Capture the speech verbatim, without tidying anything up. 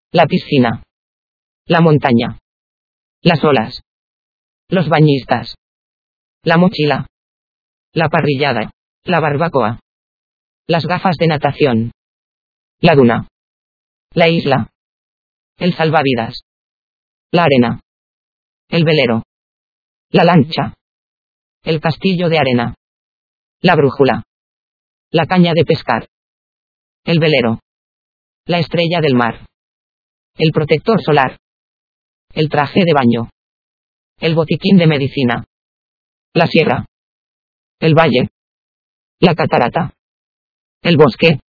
La piscina. La montaña. Las olas. Los bañistas. La mochila. La parrillada. La barbacoa. Las gafas de natación. La duna. La isla. El salvavidas. La arena. El velero. La lancha. El castillo de arena. La brújula. La caña de pescar. El velero. La estrella del mar. El protector solar. El traje de baño. El botiquín de medicina. La sierra. El valle. La catarata. El bosque.